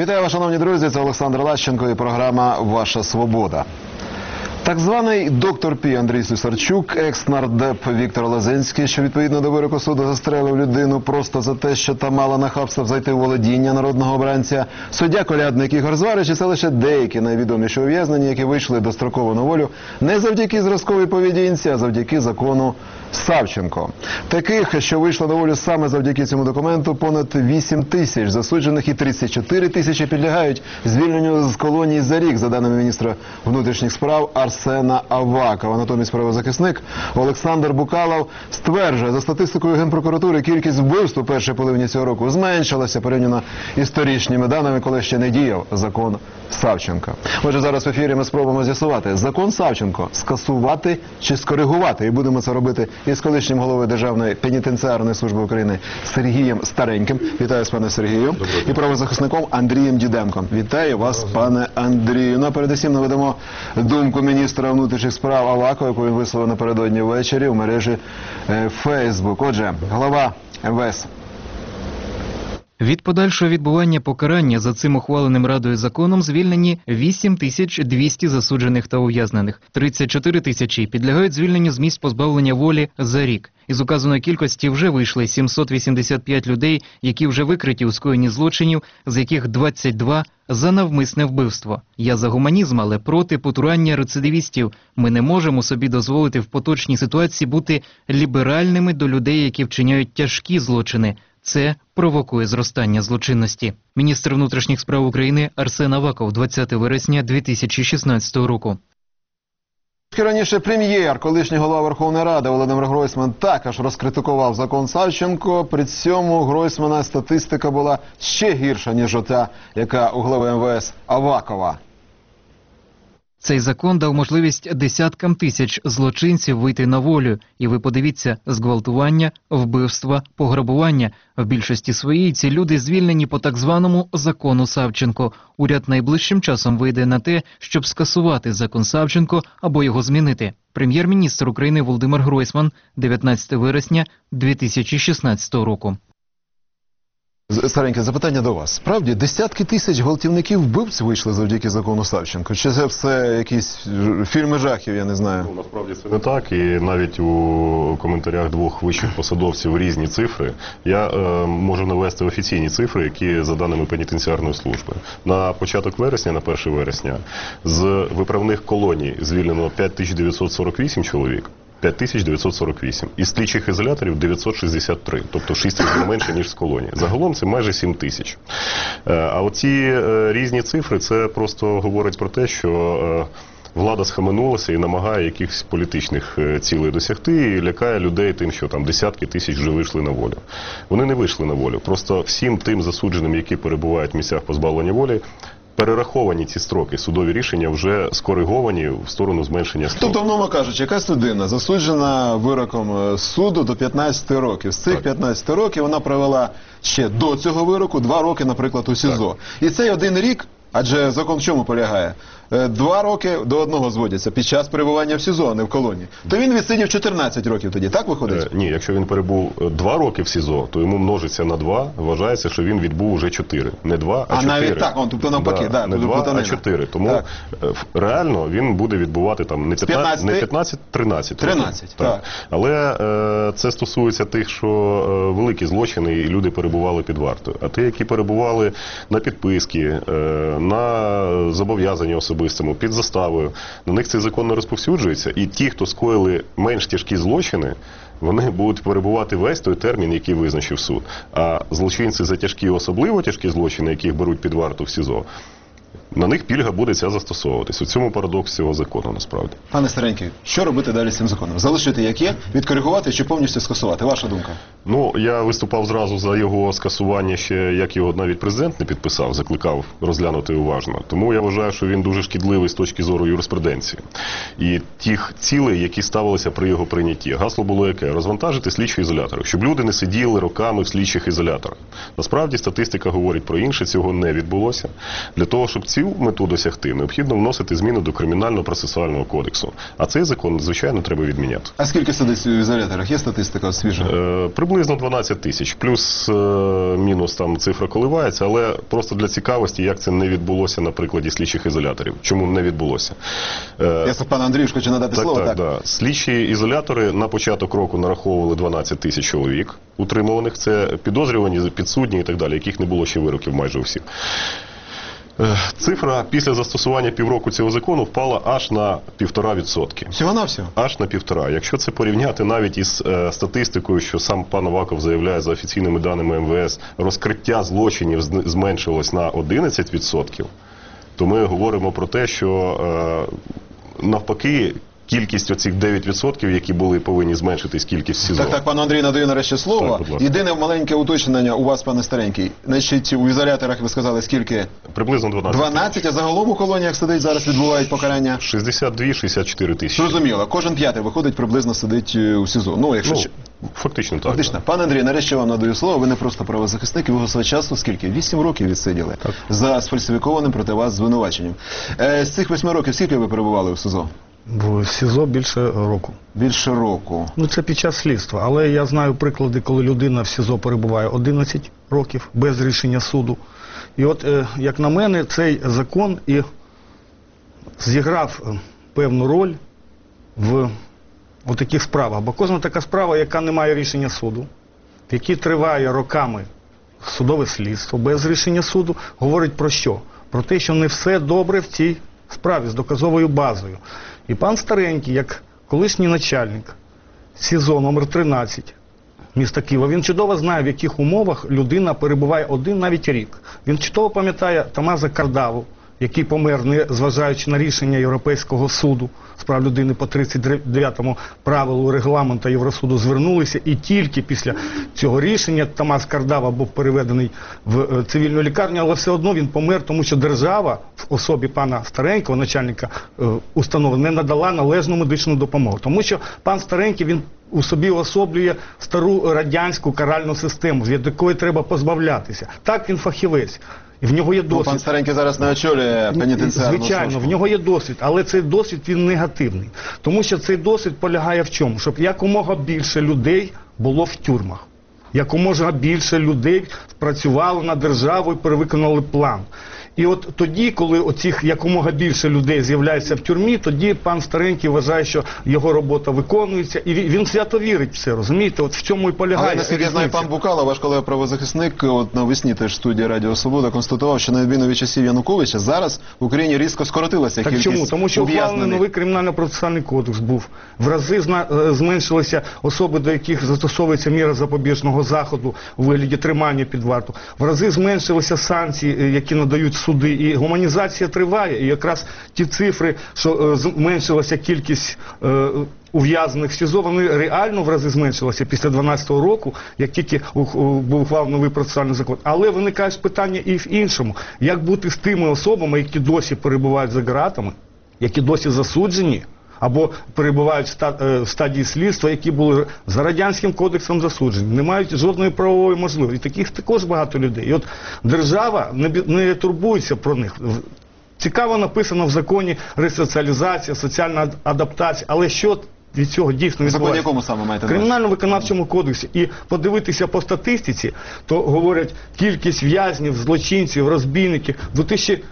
Вітаю вас, шановні друзі, це Олександр Лащенко і програма «Ваша свобода». Так званий доктор Пі Андрій Слюсарчук, екс-нардеп Віктор Лозинський, що відповідно до вироку суду застрелив людину просто за те, що та мала нахабство зайти у володіння народного обранця, суддя-колядник Ігор Зварич, і це лише деякі найвідоміші ув'язнені, які вийшли достроково на волю не завдяки зразковій поведінці, а завдяки закону Савченко. Таких, що вийшли на волю саме завдяки цьому документу, понад 8 тисяч засуджених і 34 тисячі підлягають звільненню з колонії за рік, за даними міністра внутрішніх справ Арсена Авакова. Натомість правозахисник Олександр Букалов стверджує, за статистикою Генпрокуратури, кількість вбивств у першій половині цього року зменшилася порівняно із торічніми даними, коли ще не діяв закон Савченка. Отже, зараз в ефірі ми спробуємо з'ясувати, закон Савченко скасувати чи скоригувати. І будемо це робити із колишнім головою Державної пенітенціарної служби України Сергієм Стареньким. Вітаю з пане Сергію. І правозахисником Андрієм Діденком. Вітаю вас, пане Андрію. Ну, а передусім наведемо думку міністра внутрішніх справ Авакова, яку він висловив напередодні ввечері у мережі Фейсбук. Отже, голова МВС. Від подальшого відбування покарання за цим ухваленим Радою законом звільнені 8200 засуджених та ув'язнених. 34 тисячі підлягають звільненню з місць позбавлення волі за рік. Із указаної кількості вже вийшли 785 людей, які вже викриті у скоєнні злочинів, з яких 22 за навмисне вбивство. Я за гуманізм, але проти потурання рецидивістів. Ми не можемо собі дозволити в поточній ситуації бути ліберальними до людей, які вчиняють тяжкі злочини. Це провокує зростання злочинності. Міністр внутрішніх справ України Арсен Аваков 20 вересня 2016 року. Раніше прем'єр, колишній голова Верховної Ради Володимир Гройсман також розкритикував закон Савченко. При цьому Гройсмана статистика була ще гірша, ніж ота, яка у глави МВС Авакова. Цей закон дав можливість десяткам тисяч злочинців вийти на волю. І ви подивіться, зґвалтування, вбивства, пограбування. В більшості своїй ці люди звільнені по так званому закону Савченко. Уряд найближчим часом вийде на те, щоб скасувати закон Савченко або його змінити. Прем'єр-міністр України Володимир Гройсман 19 вересня 2016 року. Стареньке, запитання до вас. Справді, десятки тисяч гвалтівників-вбивць вийшли завдяки закону Савченко? Чи це все якісь фільми жахів, я не знаю? Ну, насправді це не так, і навіть у коментарях двох вищих посадовців різні цифри. Я можу навести офіційні цифри, які за даними пенітенціарної служби. На початок вересня, на 1 вересня, з виправних колоній звільнено 5948 чоловік. 5948. Із слідчих ізоляторів 963, тобто 6 разів менше, ніж з колонії. Загалом це майже 7 тисяч. А оці різні цифри, це просто говорить про те, що влада схаменулася і намагає якихось політичних цілей досягти, і лякає людей тим, що там десятки тисяч вже вийшли на волю. Вони не вийшли на волю. Просто всім тим засудженим, які перебувають в місцях позбавлення волі, перераховані ці строки, судові рішення вже скориговані в сторону зменшення строків. Тобто, мовно кажучи, якась людина засуджена вироком суду до 15 років. З цих 15 років вона провела ще до цього вироку 2 роки, наприклад, у СІЗО. І цей 1 рік, адже закон в чому полягає? 2 роки до 1 зводяться під час перебування в СІЗО, а не в колонії. То він відсидів 14 років тоді, так виходить? Ні, якщо він перебув 2 роки в СІЗО, то йому множиться на 2, вважається, що він відбув вже 4. Не 2, а 4. А навіть так, тобто навпаки, да, не 2, а 4. Тому так, реально він буде відбувати там не 15, 13. 13, так. Але це стосується тих, що великі злочини і люди перебували під вартою. А ті, які перебували на підписки, на зобов'язання особистому, під заставою, на них цей закон не розповсюджується. І ті, хто скоїли менш тяжкі злочини, вони будуть перебувати весь той термін, який визначив суд. А злочинці за тяжкі, особливо тяжкі злочини, яких беруть під варту в СІЗО, на них пільга буде ця застосовуватись. У цьому парадокс цього закону, насправді. Пане Старенький, що робити далі з цим законом? Залишити як є, відкоригувати чи повністю скасувати? Ваша думка? Ну, я виступав зразу за його скасування ще, як його навіть президент не підписав, закликав розглянути уважно. Тому я вважаю, що він дуже шкідливий з точки зору юриспруденції. І тих цілей, які ставилися при його прийнятті. Гасло було яке? Розвантажити слідчі ізолятори. Щоб люди не сиділи роками в слідчих ізоляторах. Насправді, статистика говорить про інше, цього не відбулося. Для того, щоб ці цю мету досягти, необхідно вносити зміни до Кримінально-процесуального кодексу. А цей закон, звичайно, треба відміняти. А скільки сидить в ізоляторах? Є статистика свіжа? Приблизно 12 тисяч. Плюс-мінус там цифра коливається, але просто для цікавості, як це не відбулося на прикладі слідчих ізоляторів. Чому не відбулося? Я пан Андрію хочу надати слово. Так. Да. Слідчі ізолятори на початок року нараховували 12 тисяч чоловік утримуваних. Це підозрювані, підсудні і так далі, яких не було ще вироків майже у всіх. Цифра після застосування півроку цього закону впала аж на 1,5%. Всього-навсього? Аж на 1,5%. Якщо це порівняти навіть із статистикою, що сам пан Аваков заявляє за офіційними даними МВС, розкриття злочинів зменшилось на 11%, то ми говоримо про те, що навпаки, кількість оцих 9%, які були повинні зменшитись, кількість СІЗО. Так, пану Андрію надаю нарешті слово. Так, будь ласка. Єдине маленьке уточнення у вас, пане Старенький. Значить, у ізоляторах ви сказали скільки? Приблизно 12. 12, а загалом у колоніях сидить, зараз відбувають покарання? 62-64 тисячі. Зрозуміло. Кожен п'ятий виходить, приблизно сидить у СІЗО. Ну, якщо... Фактично так. Фактично. Да. Пане Андрій, нарешті вам надаю слово. Ви не просто правозахисник, і ви свого часу скільки? 8 років відсиділи за сфальсифікованим проти вас звинуваченням. З цих 8 років скільки ви перебували у СІЗО? В СІЗО більше року. Більше року. Ну, це під час слідства. Але я знаю приклади, коли людина в СІЗО перебуває 11 років без рішення суду. І от, як на мене, цей закон і зіграв певну роль в таких справах. Бо кожна така справа, яка не має рішення суду, в якій триває роками судове слідство без рішення суду, говорить про що? Про те, що не все добре в цій справі з доказовою базою. І пан Старенький, як колишній начальник СІЗО номер 13 міста Києва, він чудово знає, в яких умовах людина перебуває один навіть рік. Він чудово пам'ятає Томаса Кардаву, який помер, не зважаючи на рішення Європейського суду з прав людини по 39-му правилу регламенту Євросуду звернулися, і тільки після цього рішення Томас Кардава був переведений в цивільну лікарню, але все одно він помер, тому що держава в особі пана Старенького, начальника установи, не надала належну медичну допомогу. Тому що пан Старенький, він у собі уособлює стару радянську каральну систему, від якої треба позбавлятися. Так, він фахівець. І в нього є досвід. Пан Старенький зараз не очолює пенітенціарну Звичайно, службу. в нього є досвід, але цей досвід, він негативний. Тому що цей досвід полягає в чому? Щоб якомога більше людей було в тюрмах. Якомога більше людей працювало на державу і перевиконали план. І от тоді, коли оцих якомога більше людей з'являється в тюрмі, тоді пан Старенький вважає, що його робота виконується, і він свято вірить в це, розумієте? От в цьому і полягає. Але, наскільки я знаю, пан Букало, ваш колега-правозахисник, от навесні теж в студії Радіо Свобода констатував, що на відміну від часів Януковича, зараз в Україні різко скоротилася так кількість чому? Тому що ухвалений ув'язнених. новий кримінально-процесуальний кодекс був. В рази зменшилися особи, до яких застосовується міра запобіжного заходу у вигляді тримання під варту. В рази зменшилися санкції, які надають суди. І гуманізація триває. І якраз ті цифри, що зменшилася кількість ув'язнених в СІЗО, вони реально в рази зменшилися після 2012 року, як тільки був ухвалений новий процесуальний закон. Але виникають питання і в іншому. Як бути з тими особами, які досі перебувають за ґратами, які досі засуджені, або перебувають в стадії слідства, які були за Радянським кодексом засуджені, не мають жодної правової можливості. І таких також багато людей. І от держава не турбується про них. Цікаво написано в законі ресоціалізація, соціальна адаптація, але що від цього дійсно В законі відбувається? якому саме маєте В на увазі? Кримінально-виконавчому кодексі. І подивитися по статистиці, то говорять, кількість в'язнів, злочинців, розбійників. В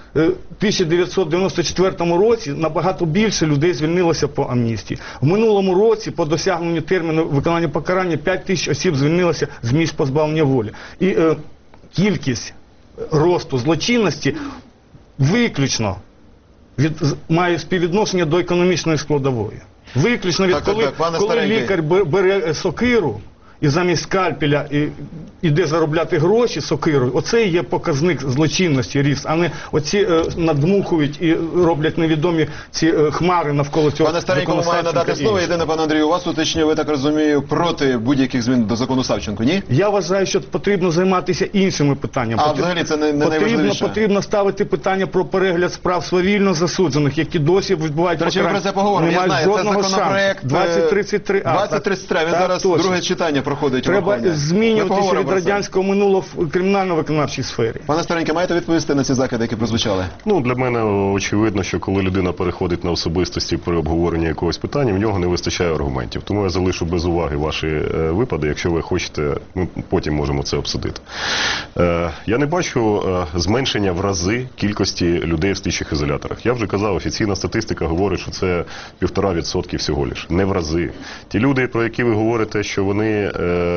1994 році набагато більше людей звільнилося по амністії. В минулому році, по досягненню терміну виконання покарання, 5 тисяч осіб звільнилося з місць позбавлення волі. І кількість росту злочинності виключно має співвідношення до економічної складової. Виключно від коли лікар бере сокиру і замість скальпеля іде заробляти гроші сокирою, оце є показник злочинності, ріст, а не оці надмухують і роблять невідомі ці хмари навколо цього. Пане Старенькому маю надати слово. Єдине, пане Андрію, у вас уточнює, ви так розумію, проти будь-яких змін до закону Савченко, ні? Я вважаю, що потрібно займатися іншими питаннями. А взагалі це не найважливіше? Потрібно ставити питання про перегляд справ свавільно засуджених, які досі відбувають покарання. До речі, ми про це поговоримо. Я знаю, це законопроект 2033А. 2033, він зараз друге читання проходить Треба виховання? Ми змінюватися поговоримо від про це. радянського минулого в кримінально-виконавчій сфері. Пане Стареньке, маєте відповісти на ці закиди, які прозвучали? Ну, для мене очевидно, що коли людина переходить на особистості при обговоренні якогось питання, в нього не вистачає аргументів. Тому я залишу без уваги ваші випади. Якщо ви хочете, ми потім можемо це обсудити. Я не бачу зменшення в рази кількості людей в слідчих ізоляторах. Я вже казав, офіційна статистика говорить, що це 1,5% всього лиш. Не в рази. Ті люди, про які ви говорите, що вони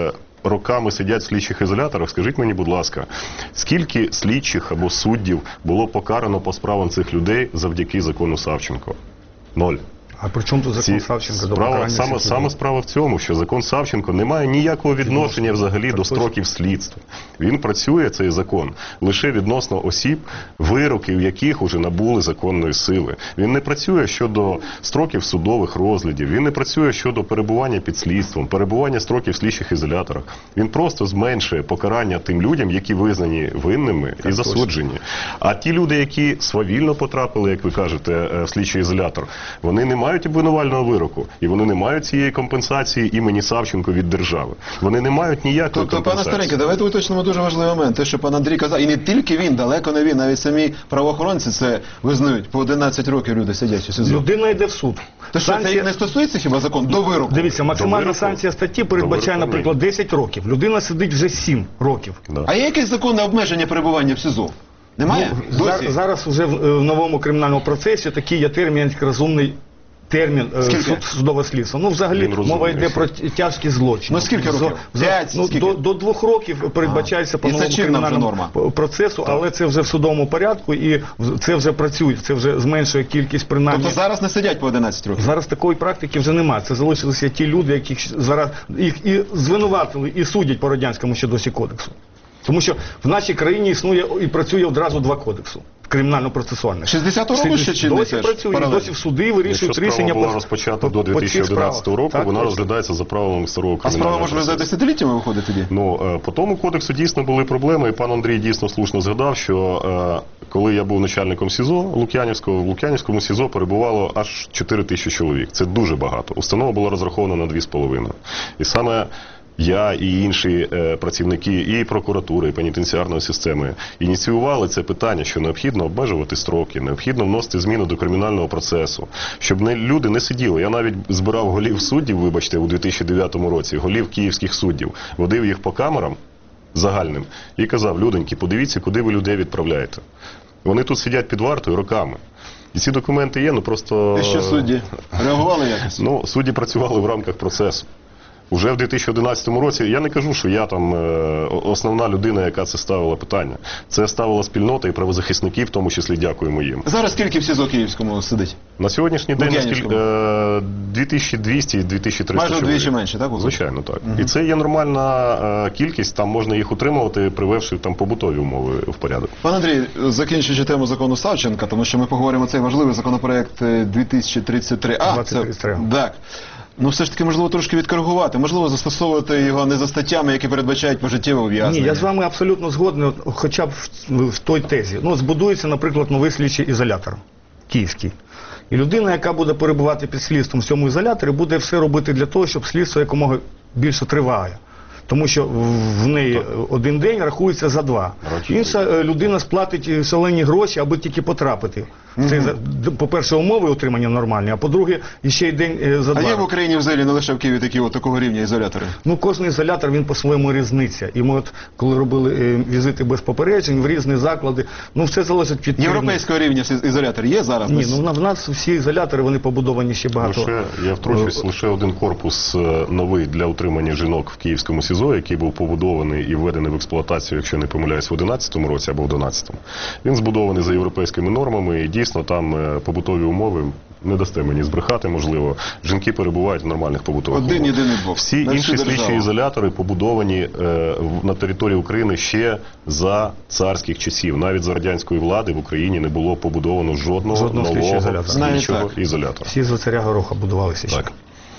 роками сидять в слідчих ізоляторах, скажіть мені, будь ласка, скільки слідчих або суддів було покарано по справам цих людей завдяки закону Савченко? 0. А при чому тут закон Ці Савченка до справа, покарання? саме справа в цьому, що закон Савченко не має ніякого відношення взагалі до строків слідства. Він працює, цей закон, лише відносно осіб, вироків яких уже набули законної сили. Він не працює щодо строків судових розглядів, він не працює щодо перебування під слідством, перебування строків в слідчих ізоляторах. Він просто зменшує покарання тим людям, які визнані винними і засуджені. А ті люди, які свавільно потрапили, як ви кажете, в слідчий ізолятор, вони не мають обвинувального вироку, і вони не мають цієї компенсації імені Савченко від держави. Вони не мають ніякої Тобто, пане компенсації. Стареньке, давайте уточнимо дуже важливий момент. Те, що пан Андрій казав, і не тільки він, далеко не він, навіть самі правоохоронці це визнають. По 11 років люди сидять у СІЗО. Людина йде в суд. То що, це їх не стосується хіба закон? До вироку? Дивіться, максимальна вироку? санкція статті передбачає, До вироку наприклад, 10 років. Людина сидить вже 7 років. Да. А є якесь законне обмеження перебування в СІЗО? Немає? Досі? Зараз вже в новому кримінальному процесі такий є термін, як розумний термін Скільки? судове слідство. Ну, взагалі, Він розумний. мова йде про тяжкі злочини. Ну, скільки років? 5? Ну, Скільки? до 2 років передбачається по І це новому чинна вже кримінальному процесу, але це вже в судовому порядку і це вже працює, це вже зменшує кількість принаймні. Тобто зараз не сидять по 11 років? Зараз такої практики вже немає. Це залишилися ті люди, яких зараз їх і звинуватили, і судять по радянському ще досі кодексу. Тому що в нашій країні існує і працює одразу 2 кодексу кримінально-процесуальних. 60-го року ще чинний досі теж? працює, і Паралельно? досі в суди Якщо вирішують справа рішення була розпочата до 2011 року, Так, вона точно. розглядається за правилами старого А справа кримінального може процесу. за десятиліттями виходить тоді? Ну, по тому кодексу дійсно були проблеми, і пан Андрій дійсно слушно згадав, що коли я був начальником СІЗО Лук'янівського, в Лук'янівському СІЗО перебувало аж 4 тисячі чоловік. Це дуже багато. Установа була розрахована на 2,5. І саме я і інші працівники і прокуратури, і пенітенціарної системи ініціювали це питання, що необхідно обмежувати строки, необхідно вносити зміни до кримінального процесу, щоб люди не сиділи. Я навіть збирав голів суддів, вибачте, у 2009 році, голів київських суддів, водив їх по камерам загальним і казав: людоньки, подивіться, куди ви людей відправляєте. Вони тут сидять під вартою роками. І ці документи є, ну просто... І що судді? Реагували якось? Ну, судді працювали в рамках процесу. Уже в 2011 році, я не кажу, що я там основна людина, яка це ставила питання. Це ставила спільнота і правозахисники, в тому числі, дякуємо їм. Зараз скільки в СІЗО Київському сидить? На сьогоднішній день Лук'янівському? 2200 і 2300 Майже чоловік. вдвічі менше, так? виходить? Звичайно, так. І це є нормальна кількість, там можна їх утримувати, привевши там побутові умови в порядок. Пан Андрій, закінчуючи тему закону Савченка, тому що ми поговоримо цей важливий законопроект 2033А. 2033. Так. Ну, все ж таки, можливо, трошки відкоригувати, можливо, застосовувати його не за статтями, які передбачають пожиттєве ув'язнення. Ні, я з вами абсолютно згодний, от, хоча б в той тезі. Ну, збудується, наприклад, новий слідчий ізолятор київський. І людина, яка буде перебувати під слідством в цьому ізоляторі, буде все робити для того, щоб слідство якомога більше триває. Тому що в неї один день рахується за 2. Інша людина сплатить шалені гроші, аби тільки потрапити. Це, по-перше, умови отримання нормальні, а по-друге, ще й день за 2. А є в Україні взагалі, не лише в Києві, такі от такого рівня ізолятори? Ну, кожен ізолятор, він по-своєму різниця. І ми от, коли робили візити без попереджень в різні заклади, ну, все залежить від... Європейського рівня ізолятор є зараз? Ні, ну в нас всі ізолятори, вони побудовані ще багато. Я втручусь, лише один корпус новий для утримання жінок в Київському СІЗО, який був побудований і введений в експлуатацію, якщо не помиляюсь, в 2011 році або в 2012. Він збудований за європейськими нормами, і дійсно там побутові умови, не дасте мені збрехати, можливо, жінки перебувають в нормальних побутових умовах. Один єдиний блок. Всі На всю інші слідчі державу. ізолятори побудовані на території України ще за царських часів. Навіть за радянської влади в Україні не було побудовано жодного слідчого нового ізолятора. Навіть слідчого так. ізолятора. Всі за царя Гороха будувалися ще. Так.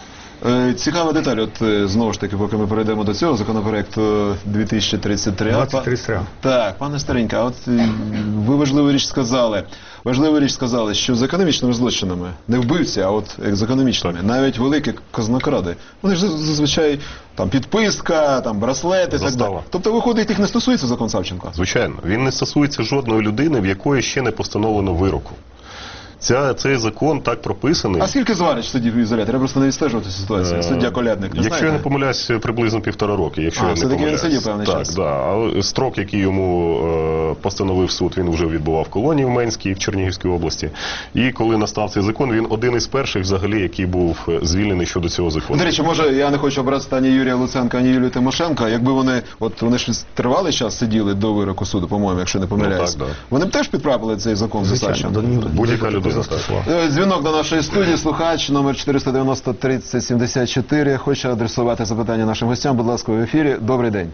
Цікава деталь, от знову ж таки, поки ми перейдемо до цього законопроекту 2033. 2033. Так, пане Старенька, а от ви важливу річ сказали, що з економічними злочинами, не вбивці, а от з економічними, навіть великі казнокради, вони ж зазвичай там підписка, там браслети, так далі. Застава. Тобто, виходить, їх не стосується закон Савченко? Звичайно. Він не стосується жодної людини, в якої ще не постановлено вироку. Цей закон так прописаний. А скільки зварить сидів в ізоляторі? Я просто не відстежувати цю ситуацію. Суддя Колядник, не Якщо я не знаєте? помиляюсь, приблизно 1,5 роки. Якщо я не все-таки він помиляюсь. сидів певний так, час. Да. Але строк, який йому постановив суд, він вже відбував в колонії в Менській, в Чернігівській області. І коли настав цей закон, він один із перших взагалі, який був звільнений щодо цього закону. До речі, може, я не хочу образити ані Юрія Луценка, ані Юлію Тимошенко, якби вони ж тривалий час сиділи до вироку суду, по-моєму, якщо не помиляюсь. так, да. Вони б теж підправили цей закон за Савченко? Будь-яка людина. Так. Дзвінок до нашої студії, слухач, номер 490-3074. Хоче адресувати запитання нашим гостям. Будь ласка, в ефірі. Добрий день.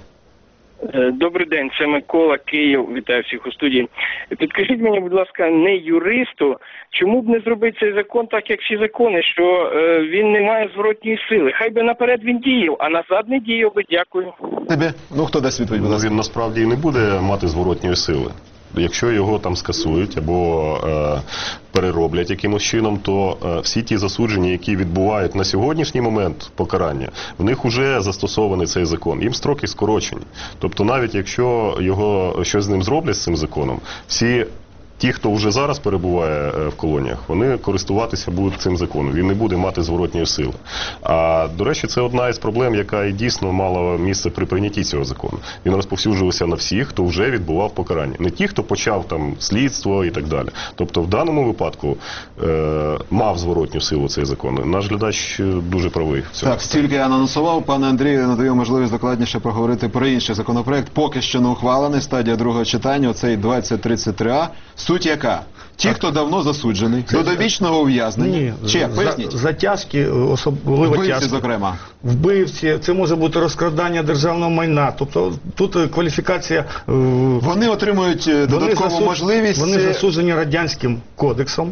Добрий день, це Микола, Київ. Вітаю всіх у студії. Підкажіть мені, будь ласка, не юристу, чому б не зробити цей закон так, як всі закони, що він не має зворотньої сили? Хай би наперед він діяв, а назад не діяв би. Дякую. Тебе? Ну, хто дасть відповідь, будь ласка? Він насправді і не буде мати зворотньої сили. Якщо його там скасують або перероблять якимось чином, то всі ті засудження, які відбувають на сьогоднішній момент покарання, в них вже застосований цей закон. Їм строки скорочені. Тобто навіть якщо щось з ним зроблять, з цим законом, всі ті, хто вже зараз перебуває в колоніях, вони користуватися будуть цим законом. Він не буде мати зворотньої сили. А, до речі, це одна із проблем, яка і дійсно мала місце при прийнятті цього закону. Він розповсюджувався на всіх, хто вже відбував покарання. Не ті, хто почав там слідство і так далі. Тобто в даному випадку мав зворотню силу цей закон. Наш глядач дуже правий в цьому. Так, стільки я анонсував. Пане Андрію, надаю можливість докладніше поговорити про інший законопроект. Поки що не ухвалений, стадія другого читання, оцей 2033А. Суть яка? Ті, хто давно засуджений, до довічного ув'язнення. Поясніть. Затяжки, особливо Вбивці, тяжкі. зокрема. Вбивці, це може бути розкрадання державного майна. Тобто тут кваліфікація... Вони отримують додаткову можливість... Вони засуджені Радянським кодексом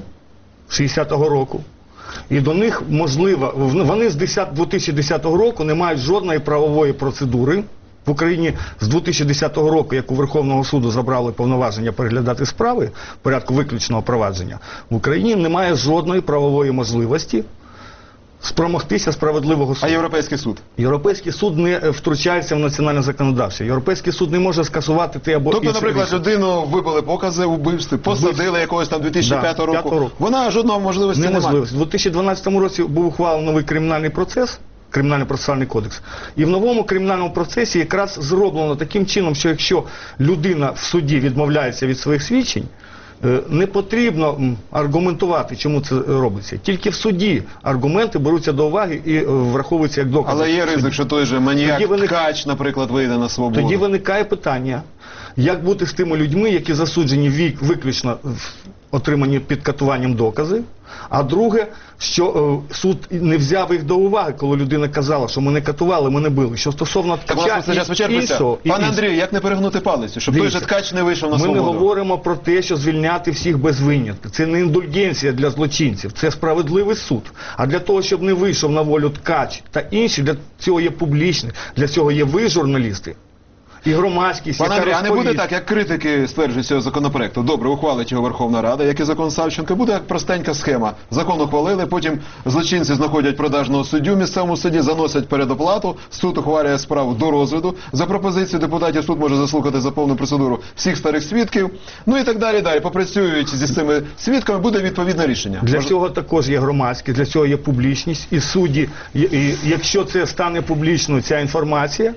60-го року. І до них, можливо, вони з 2010 року не мають жодної правової процедури. В Україні з 2010 року, як у Верховного суду забрали повноваження переглядати справи в порядку виключного провадження, в Україні немає жодної правової можливості спромогтися справедливого суду. А Європейський суд? Європейський суд не втручається в національне законодавство. Європейський суд не може скасувати те або Тобто, інше наприклад, рішення. людину вибили покази у вбивстві, посадили якогось там 2005 року. Вона жодного можливості не має. Неможливо. У 2012 році був ухвалений новий кримінальний процес, Кримінально-процесуальний кодекс. І в новому кримінальному процесі якраз зроблено таким чином, що якщо людина в суді відмовляється від своїх свідчень, не потрібно аргументувати, чому це робиться. Тільки в суді аргументи беруться до уваги і враховуються як докази. Але є ризик, що той же маніяк Ткач, наприклад, вийде на свободу. Тоді виникає питання, як бути з тими людьми, які засуджені виключно отримані під катуванням докази, а друге, що суд не взяв їх до уваги, коли людина казала, що ми не катували, ми не били. Що стосовно Ткача і іншого... Пане Андрію, як не перегнути палицю, щоб той же Ткач не вийшов на свободу? Ми не говоримо про те, що звільняти всіх без винятку. Це не індульгенція для злочинців, це справедливий суд. А для того, щоб не вийшов на волю Ткач та інші, для цього є публічні, для цього є ви, журналісти. І громадськість, Пане Андрій, а не буде розповість. так, як критики стверджують цього законопроекту? Добре, ухвалить його Верховна Рада, як і закон Савченко. Буде як простенька схема. Закон ухвалили, потім злочинці знаходять продажного суддю в місцевому суді, заносять передоплату, суд ухвалює справу до розгляду. За пропозицією депутатів суд може заслухати за повну процедуру всіх старих свідків. Ну і так далі, далі. Попрацюють зі цими свідками, буде відповідне рішення. Для цього також є громадськість, для цього є публічність. І судді, якщо це стане публічною, ця інформація,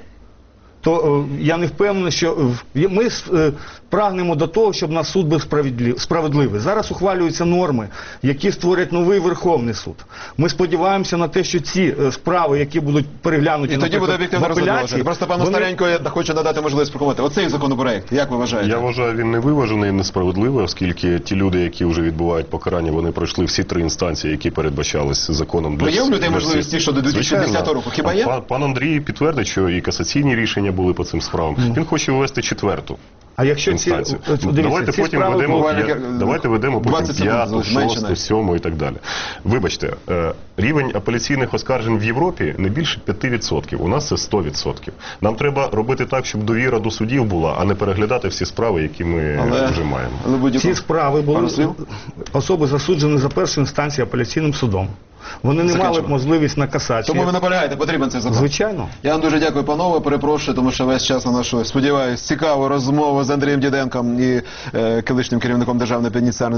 то я не впевнений, що ми прагнемо до того, щоб наш суд був справедливий. Зараз ухвалюються норми, які створять новий Верховний суд. Ми сподіваємося на те, що ці справи, які будуть переглянуті, і тоді буде об'єктивно розглядати. Просто пану Старенько я хочу надати можливість прокоментувати. Оцей законопроект, як ви вважаєте? Я вважаю, він невиважений і несправедливий, оскільки ті люди, які вже відбувають покарання, вони пройшли всі 3 інстанції, які передбачались законом. Бо є у людей можливості щодо 2010 року? Хіба є? Пан Андрій підтвердить, що і касаційні рішення були по цим справам. Він хоче ввести 4-ту. А якщо ці, інстанцію. дивіться, Давайте ці потім справи ведемо, бувають, давайте ведемо 20 потім секунд 5, залишилось, менше 6, навіть. 7 і так далі. Вибачте, рівень апеляційних оскаржень в Європі не більше 5%. У нас це 100%. Нам треба робити так, щоб довіра до судів була, а не переглядати всі справи, які ми вже маємо. Але будь-яку- Ці справи були Пару слів? особи засуджені за першою інстанцією апеляційним судом. Вони не мали Закінчимо. можливість на касацію. Тому ви наполягаєте, потрібен цей закон. Звичайно. Я вам дуже дякую, панове. Перепрошую, тому що весь час на нашу, сподіваюсь, цікаву розмову з Андрієм Діденком і колишнім керівником Державної пенітенціарної